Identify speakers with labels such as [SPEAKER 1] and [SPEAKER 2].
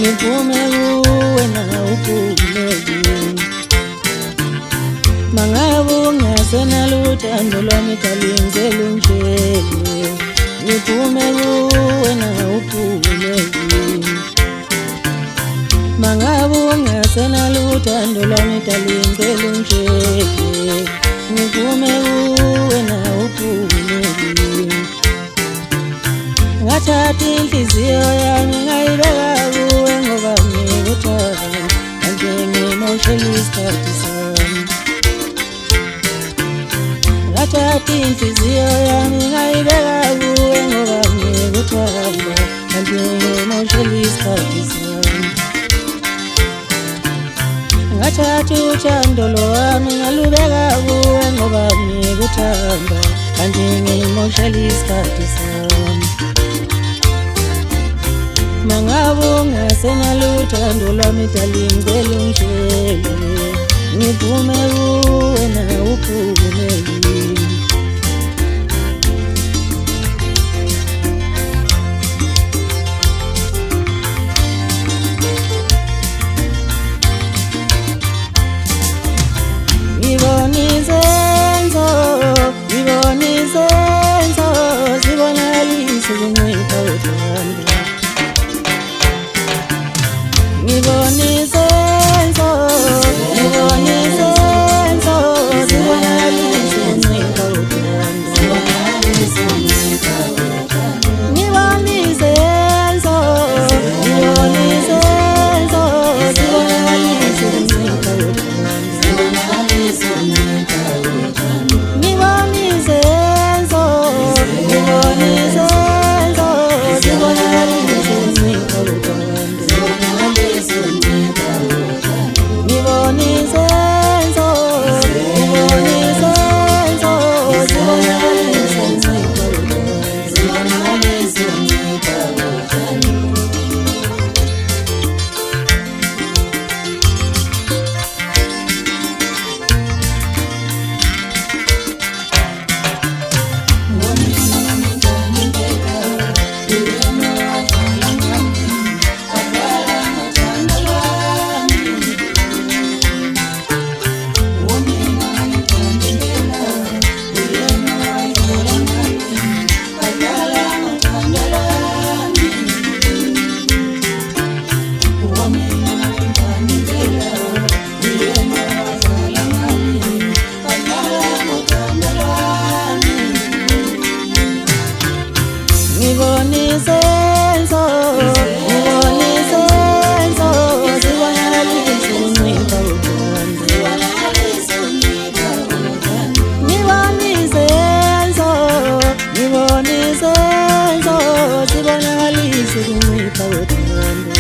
[SPEAKER 1] ngiphume kuwe na uphumele. Mangabe ungasenalo uthando lwami darling zelunjele, ngiphume kuwe na uphumele. Mangabe ungasenalo uthando lwami darling zelunjele, ngiphume kuwe na uphumele. Ngathatha inhliziyo yami ngayibeka kuwe ngoba ngikuthanda, kanti ngimoshela isikhathi sami. Ngathatha inhliziyo yami ngayibeka kuwe ngoba ngikuthanda, kanti ngimoshela isikhathi sami. Ngathatha uthando lwami ngalubeka kuwe ngoba ngikuthanda, kanti ngimoshela isikhathi sami. Mangabe ungasenalo uthando lwami darling zelunjele, ngiphume kuwe na uphumele. Ngibona izenzo, zibonakaliswe kuncipha uthando. Ngibona izenzo, zibonakaliswe kuncipha uthando. Ngibona izenzo, zibonakaliswe kuncipha uthando. Ngibona izenzo, zibonakaliswe kuncipha uthando.